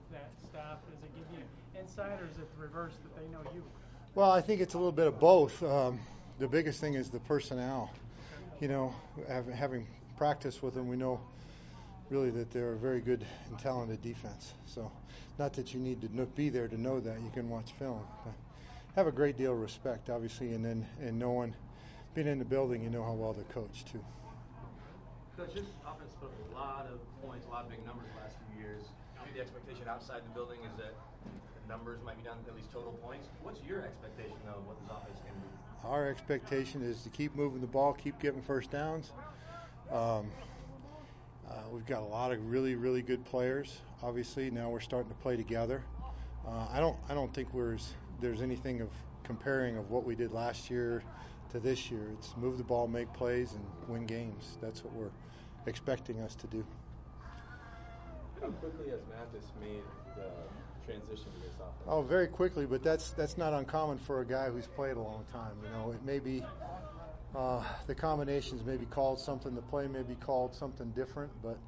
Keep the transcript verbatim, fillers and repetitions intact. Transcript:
that staff? Does it give you insight, or is it the reverse that they know you? Well, I think it's a little bit of both. Um, the biggest thing is the personnel. You know, having practiced with them, we know really that they're a very good and talented defense. So, not that you need to be there to know that. You can watch film. But have a great deal of respect, obviously, and then and knowing, being in the building, you know how well they're coached too. Coach, this offense put up a lot of points, a lot of big numbers the last few years. Maybe the expectation outside the building is that the numbers might be down to at least total points. What's your expectation, though, of what this offense can do? Our expectation is to keep moving the ball, keep getting first downs. Um, uh, we've got a lot of really, really good players. Obviously, now we're starting to play together. Uh, I don't, I don't think we're, there's anything of comparing of what we did last year to this year. It's move the ball, make plays, and win games. That's what we're expecting us to do. How quickly has Mathis made the transition to this offense? Oh, very quickly, but that's that's not uncommon for a guy who's played a long time. You know, it may be uh, the combinations may be called something, the play may be called something different, but